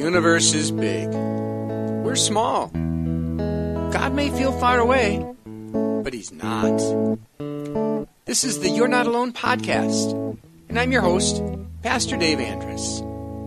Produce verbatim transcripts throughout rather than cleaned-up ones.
universe is big. We're small. God may feel far away, but He's not. This is the You're Not Alone podcast, and I'm your host, Pastor Dave Andrus.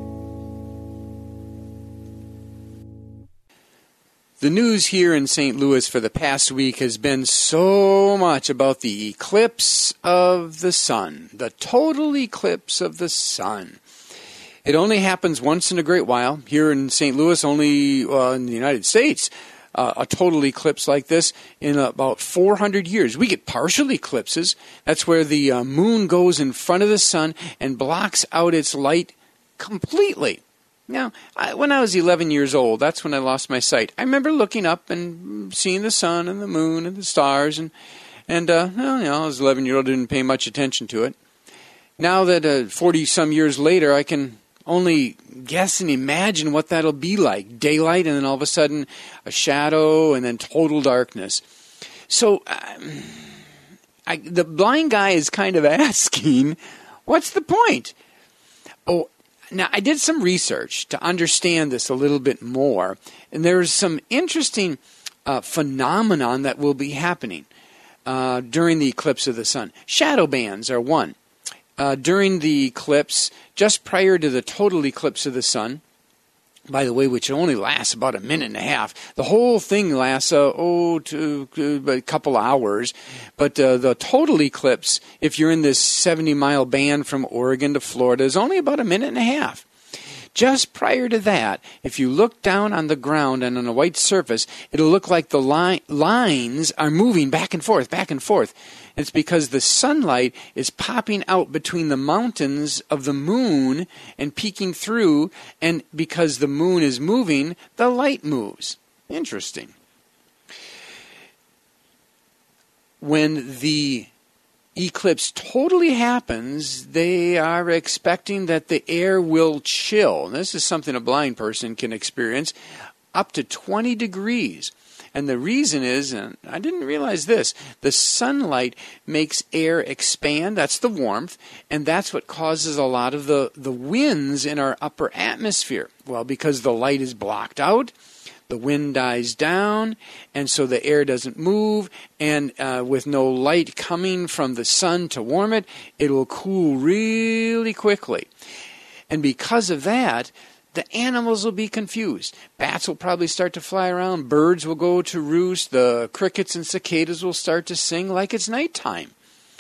The news here in Saint Louis for the past week has been so much about the eclipse of the sun, the total eclipse of the sun. It only happens once in a great while. Here in Saint Louis, only uh, in the United States, uh, a total eclipse like this in about four hundred years. We get partial eclipses. That's where the uh, moon goes in front of the sun and blocks out its light completely. Now, I, when I was eleven years old, that's when I lost my sight. I remember looking up and seeing the sun and the moon and the stars, and, and uh, well, you know, I was eleven years old, didn't pay much attention to it. Now that uh, forty-some years later, I can only guess and imagine what that'll be like. Daylight, and then all of a sudden a shadow, and then total darkness. So um, I, the blind guy is kind of asking, what's the point? Oh, now I did some research to understand this a little bit more, and there's some interesting uh, phenomenon that will be happening uh, during the eclipse of the sun. Shadow bands are one. Uh, during the eclipse, just prior to the total eclipse of the sun, by the way, which only lasts about a minute and a half, the whole thing lasts, uh, oh, to, to a couple hours, but uh, the total eclipse, if you're in this seventy-mile band from Oregon to Florida, is only about a minute and a half. Just prior to that, if you look down on the ground and on a white surface, it'll look like the li- lines are moving back and forth, back and forth. It's because the sunlight is popping out between the mountains of the moon and peeking through, and because the moon is moving, the light moves. Interesting. When the eclipse totally happens, they are expecting that the air will chill. This is something a blind person can experience, up to twenty degrees. And the reason is, and I didn't realize this, the sunlight makes air expand. That's the warmth, and that's what causes a lot of the, the winds in our upper atmosphere. Well, because the light is blocked out, the wind dies down, and so the air doesn't move, and uh, with no light coming from the sun to warm it, it will cool really quickly. And because of that, the animals will be confused. Bats will probably start to fly around. Birds will go to roost. The crickets and cicadas will start to sing like it's nighttime.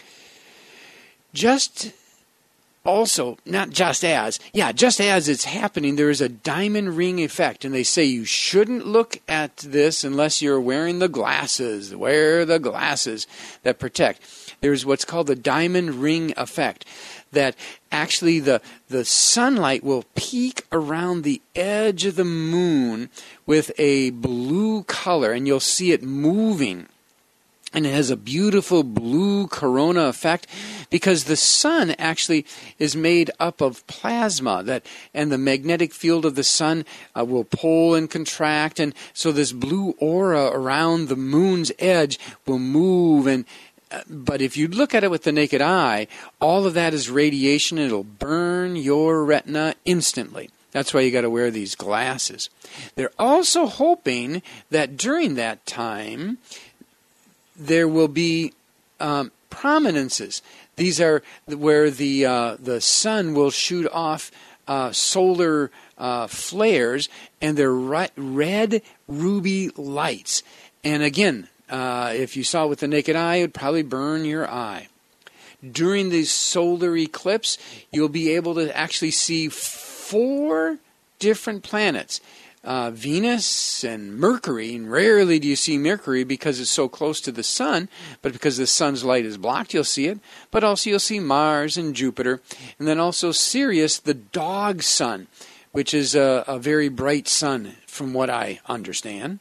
Just also, not just as, yeah, just as it's happening, there is a diamond ring effect. And they say you shouldn't look at this unless you're wearing the glasses. Wear the glasses that protect. There's what's called the diamond ring effect, that actually the, the sunlight will peek around the edge of the moon with a blue color, and you'll see it moving. And it has a beautiful blue corona effect because the sun actually is made up of plasma, that, and the magnetic field of the sun uh, will pull and contract, and so this blue aura around the moon's edge will move. And uh, but if you look at it with the naked eye, all of that is radiation, and it'll burn your retina instantly. That's why you got to wear these glasses. They're also hoping that during that time there will be um, prominences. These are where the uh, the sun will shoot off uh, solar uh, flares, and they're red, red ruby lights. And again, uh, if you saw it with the naked eye, it would probably burn your eye. During the solar eclipse, you'll be able to actually see four different planets. Uh, Venus and Mercury, and rarely do you see Mercury because it's so close to the sun, but because the sun's light is blocked, you'll see it. But also you'll see Mars and Jupiter, and then also Sirius, the dog sun, which is a, a very bright sun from what I understand.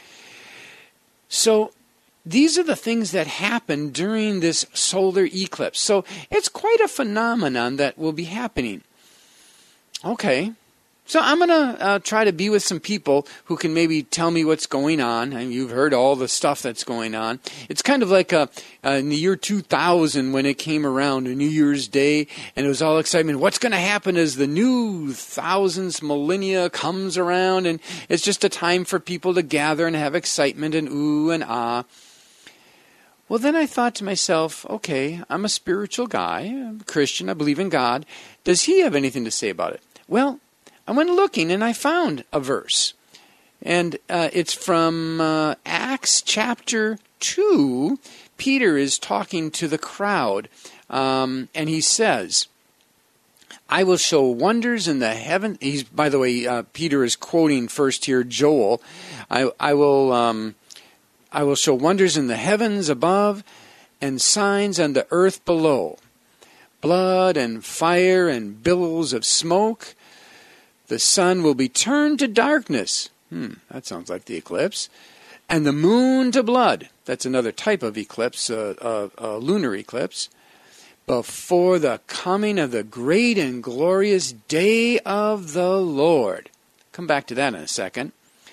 So these are the things that happen during this solar eclipse. So it's quite a phenomenon that will be happening. Okay. So I'm going to uh, try to be with some people who can maybe tell me what's going on. And you've heard all the stuff that's going on. It's kind of like a, uh, in the year two thousand when it came around, a New Year's Day, and it was all excitement. What's going to happen as the new thousands, millennia comes around? And it's just a time for people to gather and have excitement and ooh and ah. Well, then I thought to myself, okay, I'm a spiritual guy, I'm a Christian, I believe in God. Does he have anything to say about it? Well, I went looking and I found a verse. And uh, it's from uh, Acts chapter two. Peter is talking to the crowd, um, and he says, I will show wonders in the heaven. He's, by the way, uh, Peter is quoting first here Joel. I, I will... Um, I will show wonders in the heavens above and signs on the earth below, blood and fire and billows of smoke. The sun will be turned to darkness. Hmm, that sounds like the eclipse. And the moon to blood. That's another type of eclipse, a uh, uh, uh, lunar eclipse. Before the coming of the great and glorious day of the Lord. Come back to that in a second.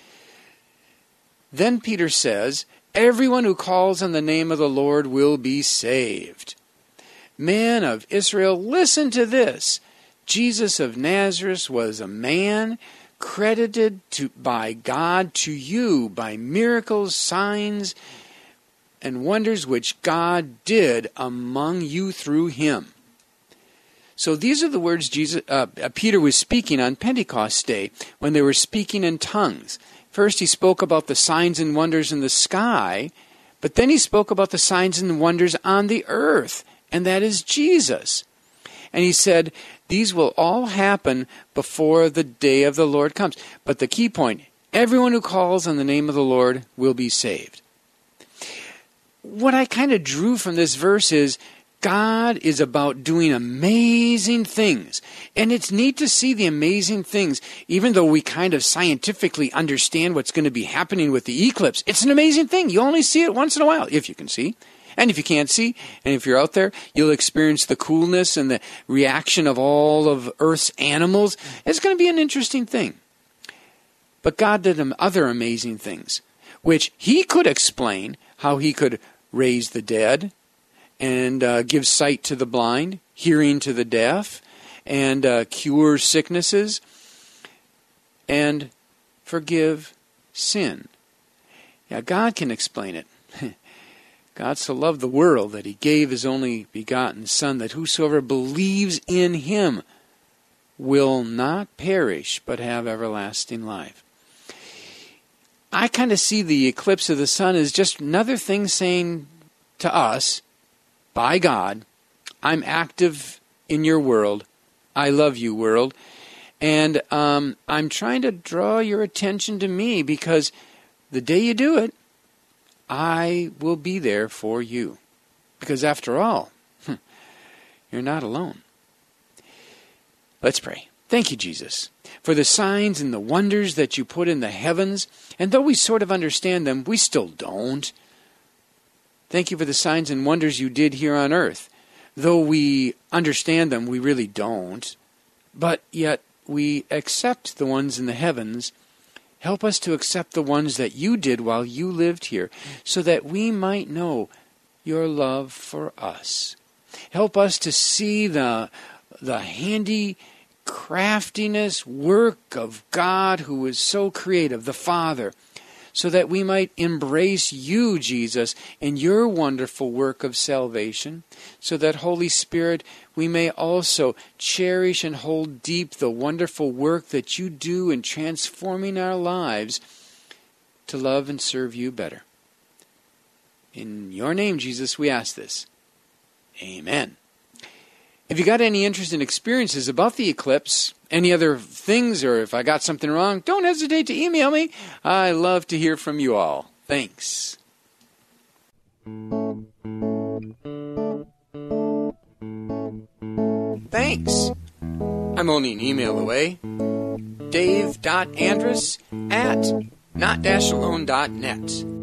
Then Peter says, everyone who calls on the name of the Lord will be saved. Men of Israel, listen to this. Jesus of Nazareth was a man credited to, by God to you by miracles, signs, and wonders which God did among you through him. So these are the words Jesus, uh, Peter was speaking on Pentecost Day when they were speaking in tongues. First, he spoke about the signs and wonders in the sky, but then he spoke about the signs and wonders on the earth, and that is Jesus. And he said, these will all happen before the day of the Lord comes. But the key point, everyone who calls on the name of the Lord will be saved. What I kind of drew from this verse is, God is about doing amazing things. And it's neat to see the amazing things, even though we kind of scientifically understand what's going to be happening with the eclipse. It's an amazing thing. You only see it once in a while, if you can see. And if you can't see, and if you're out there, you'll experience the coolness and the reaction of all of Earth's animals. It's going to be an interesting thing. But God did other amazing things, which he could explain how he could raise the dead, and uh, give sight to the blind, hearing to the deaf, and uh, cure sicknesses, and forgive sin. Yeah, God can explain it. God so loved the world that he gave his only begotten Son, that whosoever believes in him will not perish, but have everlasting life. I kind of see the eclipse of the sun as just another thing saying to us, by God, I'm active in your world. I love you, world. And um, I'm trying to draw your attention to me because the day you do it, I will be there for you. Because after all, you're not alone. Let's pray. Thank you, Jesus, for the signs and the wonders that you put in the heavens. And though we sort of understand them, we still don't. Thank you for the signs and wonders you did here on earth. Though we understand them, we really don't. But yet we accept the ones in the heavens. Help us to accept the ones that you did while you lived here, so that we might know your love for us. Help us to see the, the handy craftiness work of God who is so creative, the Father, so that we might embrace you, Jesus, in your wonderful work of salvation, so that, Holy Spirit, we may also cherish and hold deep the wonderful work that you do in transforming our lives to love and serve you better. In your name, Jesus, we ask this. Amen. If you got any interesting experiences about the eclipse, any other things, or if I got something wrong, don't hesitate to email me. I love to hear from you all. Thanks. Thanks. I'm only an email away. Dave dot Andrus at not dash alone dot net.